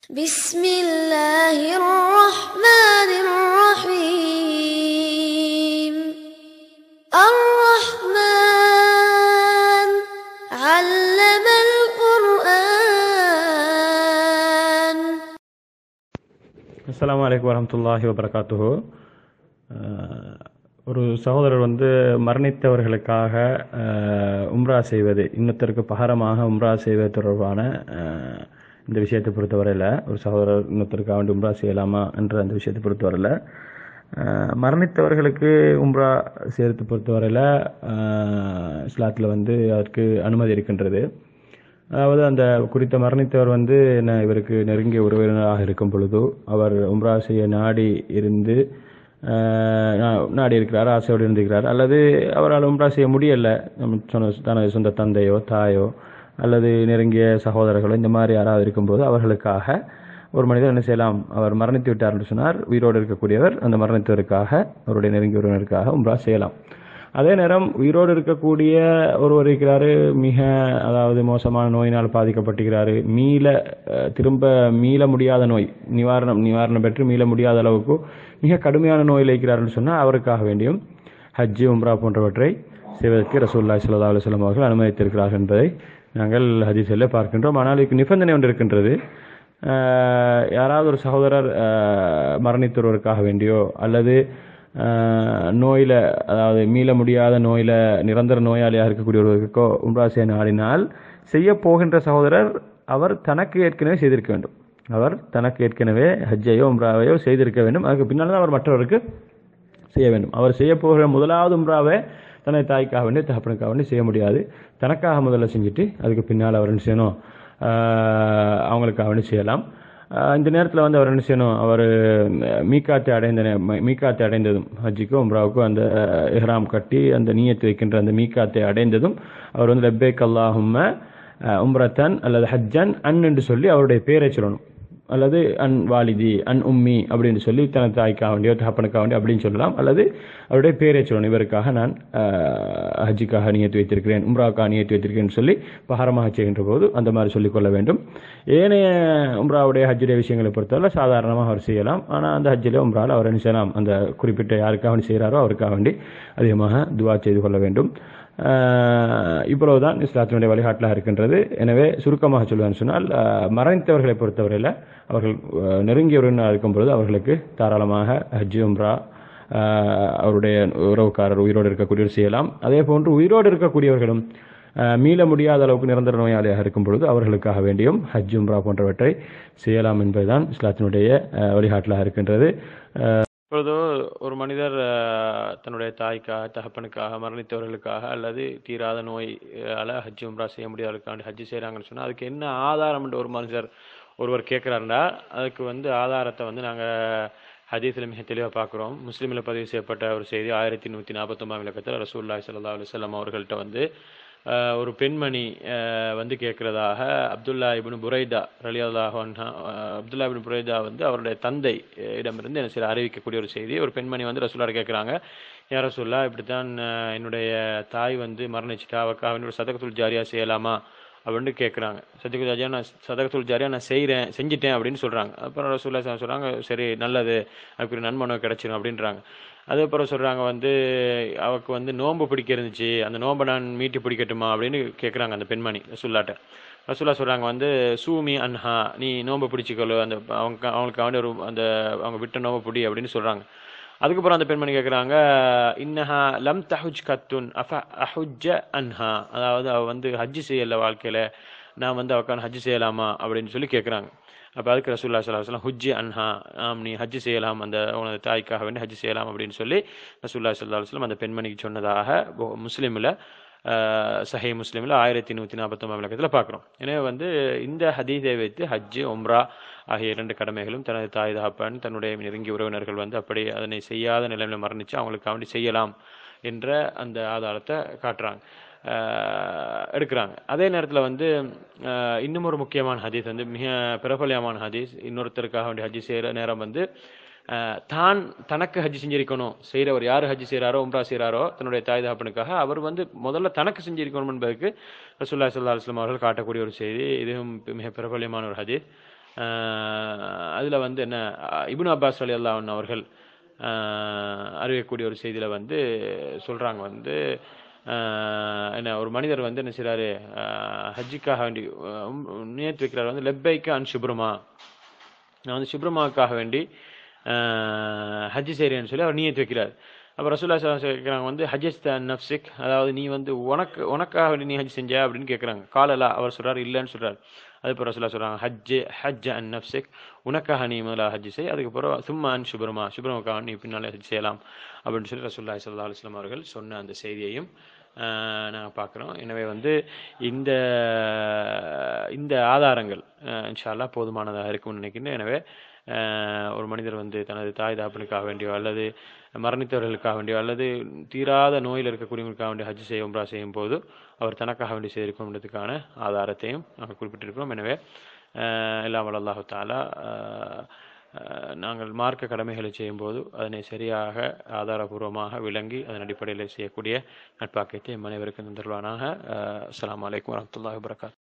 بسم الله الرحمن الرحيم الرحمن علم القرآن. அஸ்ஸலாமு அலைக்கும் வரஹ்மத்துல்லாஹி வபரகாத்துஹு. ஒரு சகோதரர் மரணித்தவர்களுக்காக உம்ரா செய்வது, இன்னொருத்தருக்கு பகரமாக உம்ரா செய்வது தொடர்பான இந்த விஷயத்தை பொறுத்தவரையில், ஒரு சகோதரர் இன்னொருத்தருக்காக வேண்டி உம்ரா செய்யலாமா என்ற அந்த விஷயத்தை பொறுத்தவரையில், மரணித்தவர்களுக்கு உம்ரா செய்யறது பொறுத்தவரையில் இஸ்லாத்தில் அதற்கு அனுமதி இருக்கின்றது. அதாவது அந்த குறித்த மரணித்தவர் இவருக்கு நெருங்கிய உறவினராக இருக்கும் பொழுது அவர் உம்ரா செய்ய நாடி இருக்கிறார், ஆசையோடு இருந்திருக்கிறார், அல்லது அவரால் உம்ரா செய்ய முடியலை, தனது சொந்த தந்தையோ தாயோ அல்லது நெருங்கிய சகோதரர்களோ இந்த மாதிரி யாராவது இருக்கும்போது அவர்களுக்காக ஒரு மனிதர் என்ன செய்யலாம்? அவர் மரணித்து விட்டார் என்று சொன்னார், உயிரோடு இருக்கக்கூடியவர் அந்த மரணித்தவருக்காக, அவருடைய நெருங்கிய உறவினருக்காக உம்ரா செய்யலாம். அதே நேரம் உயிரோடு இருக்கக்கூடிய ஒருவர் இருக்கிறாரு, அதாவது மோசமான நோயினால் பாதிக்கப்பட்டிருக்கிறாரு, திரும்ப மீள முடியாத நோய், நிவாரணம் பெற்று மீள முடியாத அளவுக்கு மிக கடுமையான நோயில் இருக்கிறார்னு சொன்னால் அவருக்காக வேண்டியும் ஹஜ்ஜு உம்ரா போன்றவற்றை செய்வதற்கு ரசூலுல்லாஹி ஸல்லல்லாஹு அலைஹி வஸல்லம் அவர்கள் அனுமதித்திருக்கிறார்கள் என்பதை நாங்கள் ஹதீஸில் பார்க்கின்றோம். ஆனால் இதுக்கு நிபந்தனை ஒன்று இருக்கின்றது. யாராவது ஒரு சகோதரர் மரணித்தொருவருக்காக வேண்டியோ அல்லது நோயில், அதாவது மீள முடியாத நோயில் நிரந்தர நோயாளியாக இருக்கக்கூடியவர்களுக்கோ உம்ரா செய்ய நாடினால், செய்ய போகின்ற சகோதரர் அவர் தனக்கு ஏற்கனவே செய்திருக்க வேண்டும். அவர் தனக்கு ஏற்கனவே ஹஜ்ஜையோ உம்ராவையோ செய்திருக்க வேண்டும். அதுக்கு பின்னால் தான் அவர் மற்றவருக்கு செய்ய வேண்டும். அவர் செய்ய போகிற முதலாவது உம்ராவை தனது தாய்க்காக வேண்டி தகப்பனுக்காக வேண்டி செய்ய முடியாது. தனக்காக முதல்ல செஞ்சுட்டு அதுக்கு பின்னால் அவர் என்ன செய்யணும்? அவங்களுக்காக வேண்டி செய்யலாம். இந்த நேரத்தில் அவர் என்ன செய்யணும்? அவர் மீகாத்தை அடைந்ததும், ஹஜ்ஜுக்கும் உம்ராவுக்கும் அந்த இஹ்ராம் கட்டி அந்த நியத்து வைக்கின்ற அந்த மீகாத்தை அடைந்ததும் அவர் லப்பைக் அல்லாஹும்ம உம்ரத்தன் அல்லது ஹஜ்ஜன் என்று சொல்லி அவருடைய பேரை சொல்லணும். அல்லது அன் வாலிதி அன் உம்மி அப்படின்னு சொல்லி தனது தாய்க்காக வேண்டியோ தகப்பனுக்காக வேண்டியோ அப்படின்னு சொல்லலாம். அல்லது அவருடைய பேரை சொல்லணும், இவருக்காக நான் ஹஜ்ஜுக்காக நியத்து வைத்திருக்கிறேன், உம்ராவுக்காக நியத்து வைத்திருக்கிறேன் சொல்லி பகாரமாக செய்கின்ற போது அந்த மாதிரி சொல்லிக்கொள்ள வேண்டும். ஏனைய உம்ராவுடைய ஹஜ்ஜுடைய விஷயங்களை பொறுத்தவரை சாதாரணமாக அவர் செய்யலாம். ஆனால் அந்த ஹஜ்ஜில் உம்ராவில் அவர் என்ன செய்யலாம்? அந்த குறிப்பிட்ட யாருக்காக வேண்டி செய்கிறாரோ அவருக்காக வேண்டி அதிகமாக துவா செய்து கொள்ள வேண்டும். இவ்வளவுதான் இஸ்லாத்தினுடைய வழிகாட்டலாக இருக்கின்றது. எனவே சுருக்கமாக சொல்லுவேன்னு சொன்னால், மரணித்தவர்களை பொறுத்தவரையில் அவர்கள் நெருங்கிய உறவினராக இருக்கும் பொழுது அவர்களுக்கு தாராளமாக ஹஜ்ஜு உம்ரா அவருடைய உறவுக்காரர் உயிரோடு இருக்கக்கூடியவர் செய்யலாம். அதே போன்று உயிரோடு இருக்கக்கூடியவர்களும் மீள முடியாத அளவுக்கு நிரந்தர நோயாளியாக இருக்கும் பொழுது அவர்களுக்காக வேண்டியும் ஹஜ் உம்ரா போன்றவற்றை செய்யலாம் என்பதுதான் இஸ்லாத்தினுடைய வழிகாட்டலாக இருக்கின்றது. இப்பொழுதோ ஒரு மனிதர் தன்னுடைய தாய்க்காக தகப்பனுக்காக மரணித்தவர்களுக்காக அல்லது தீராத நோயால் ஹஜ் உம்ரா செய்ய முடியாதவர்களுக்காண்டி ஹஜ் செய்கிறாங்கன்னு சொன்னால் அதுக்கு என்ன ஆதாரம் என்று ஒருவர் கேட்குறாருண்டா, அதுக்கு ஆதாரத்தை நாங்கள் ஹதீஸில் மிக தெளிவாக பார்க்குறோம். முஸ்லீமில் பதிவு செய்யப்பட்ட ஒரு செய்தி 1149 இலக்கத்தில் ரசூலுல்லாஹி ஸல்லல்லாஹு அலைஹி வஸல்லம் அவர்கள்ட்ட ஒரு பெண்மணி கேட்கிறதாக அப்துல்லா இப்னு புரைதா ரலியல்லாஹு அன்ஹு, அப்துல்லா இப்னு புரைதா அவருடைய தந்தை இடமிருந்து என்ன சில அறிவிக்கக்கூடிய ஒரு செய்தி. ஒரு பெண்மணி ரசூலுல்லாஹ் கேட்குறாங்க, யா ரசூலுல்லாஹ், இப்படித்தான் என்னுடைய தாய் மரணிச்சிட்டா, அவருக்காக ஒரு சதகத்துல் ஜாரியா செய்யலாமா அப்படின்னு கேட்குறாங்க. சதகத்துல் ஜாரியா நான் செஞ்சிட்டேன் அப்படின்னு சொல்கிறாங்க. அப்புறம் ரசூலுல்லாஹ் சொல்கிறாங்க, சரி நல்லது, அதுக்கு ஒரு நன்மனோ கிடைச்சிடும் அப்படின்றாங்க. அதுக்கப்புறம் சொல்கிறாங்க, அவருக்கு நோன்பு பிடிக்க இருந்துச்சு, அந்த நோன்பை நான் மீட்டி பிடிக்கட்டுமா அப்படின்னு கேட்குறாங்க அந்த பெண்மணி ரசூலுல்லாஹ்ட்ட. ரசூலுல்லாஹ் சொல்கிறாங்க, சூமி அன்ஹா, நீ நோன்பை பிடிச்சிக்கொள்ளு, அந்த அவங்களுக்கு அவங்க விட்ட நோன்பை பிடி அப்படின்னு சொல்கிறாங்க. அதுக்கப்புறம் அந்த பெண்மணி கேட்குறாங்க, இன்னஹா லம் தஹுஜ் கத்துன் அஹுஜ்ஜ அன்ஹா, அதாவது அவள் ஹஜ்ஜு செய்யலை வாழ்க்கையில், நான் அவக்கான ஹஜ்ஜு செய்யலாமா அப்படின்னு சொல்லி கேட்குறாங்க. அப்போ அதுக்கு ரசூலுல்லாஹி ஸல்லல்லாஹு அலைஹி வஸல்லம் ஹுஜ்ஜி அன்ஹா, நீ ஹஜ்ஜு செய்யலாம், உனது தாய்க்காக வேண்டி ஹஜ்ஜு செய்யலாம் அப்படின்னு சொல்லி ரசூலுல்லாஹி ஸல்லல்லாஹு அலைஹி வஸல்லம் அந்த பெண்மணிக்கு சொன்னதாக முஸ்லீமில் சஹீஹ் முஸ்லீமில் 1149 இலக்கத்தில் பார்க்குறோம். எனவே இந்த ஹதீஸை வைத்து ஹஜ்ஜு உம்ரா ஆகிய 2 கடமைகளும் தனது தாய் தகப்பன் தன்னுடைய நெருங்கிய உறவினர்கள் அப்படி அதனை செய்யாத நிலைமையில் மரணித்து அவங்களுக்கு வேண்டி செய்யலாம் என்ற அந்த ஆதாரத்தை எடுக்கிறாங்க. அதே நேரத்தில் இன்னும் ஒரு முக்கியமான ஹதீஸ், மிக பிரபலமான ஹதீஸ், இன்னொருத்தருக்காக வேண்டிய ஹஜ்ஜி செய்கிற நேரம் தான் தனக்கு ஹஜ்ஜி செஞ்சிருக்கணும், செய்கிறவர் யார் ஹஜ்ஜி செய்கிறாரோ உம்ரா செய்கிறாரோ தன்னுடைய தாய் தகப்பனுக்காக அவர் முதல்ல தனக்கு செஞ்சிருக்கணும் என்பதற்கு ரசூலுல்லாஹி ஸல்லல்லாஹு அலைஹி வஸல்லம் அவர்கள் காட்டக்கூடிய ஒரு செய்தி. இதுவும் மிக பிரபலமான ஒரு ஹதீஸ். அதில் வந்து என்ன இப்னு அப்பாஸ் ரலியல்லாஹு அன்ஹு அவர்கள் அறியக்கூடிய ஒரு செய்தியில் வந்து சொல்கிறாங்க வந்து என்ன ஒரு மனிதர் வந்து என்ன செய்கிறாரு ஹஜ்ஜிக்காக வேண்டி நியத் வைக்கிறார் வந்து லெப்பைக்கு அன் சுப்ரமா, நான் வந்து சுப்ரமாவுக்காக வேண்டி ஹஜ்ஜி செய்கிறேன்னு சொல்லி அவர் நியத் வைக்கிறார். அப்போ ரசூலுல்லாஹி ஸல்லல்லாஹு அலைஹி வஸல்லம் கேட்குறாங்க வந்து ஹஜ்ஜஸ்த அன் நஃப்ஸிக், அதாவது நீ வந்து உனக்காக வேண்டி நீ ஹஜ் செஞ்ச அப்படின்னு கேட்குறாங்க. காலலா, அவர் சொல்கிறார் இல்லைன்னு சொல்கிறார். அதுக்கப்புறம் ரசூலுல்லாஹி சொல்கிறாங்க ஹஜ் அன் நஃப்ஸிக், உனக்காக நீ முதல்ல ஹஜ் செய், அதுக்கப்புறம் சும்மா அன் சுப்ரமாவுக்காக நீ பின்னாலே ஹஜ் செய்யலாம் அப்படின்னு சொல்லி ரசூலுல்லாஹி ஸல்லல்லாஹு அலைஹி வஸல்லம் அவர்கள் சொன்ன அந்த செய்தியையும் நாங்கள் பார்க்குறோம். எனவே வந்து இந்த இந்த ஆதாரங்கள் இன்ஷா அல்லாஹ் போதுமானதாக இருக்கும்னு நினைக்கிறேன். எனவே ஒரு மனிதர் வந்து தனது தாய் தாப்பனுக்காக வேண்டியோ அல்லது மரணித்தவர்களுக்காக வேண்டியோ அல்லது தீராத நோயில் இருக்கக்கூடியவங்களுக்காக வேண்டிய ஹஜ் செய்ய உம்ரா செய்யும் போது அவர் தனக்காக வேண்டி செய்திருக்கோம்ன்றதுக்கான ஆதாரத்தையும் நாங்கள் குறிப்பிட்டிருக்கிறோம். எனவே எல்லாம் வல்ல அல்லாஹு தஆலா நாங்கள் மார்க்க கடமைகளை செய்யும்போது அதனை சரியாக ஆதாரபூர்வமாக விளங்கி அதன் அடிப்படையில் செய்யக்கூடிய நட்பாக்கியத்தை அனைவருக்கும் தந்தருவானாக. அஸ்ஸலாமு அலைக்கும் வரஹ்மத்துல்லாஹி வபரகாத்துஹு.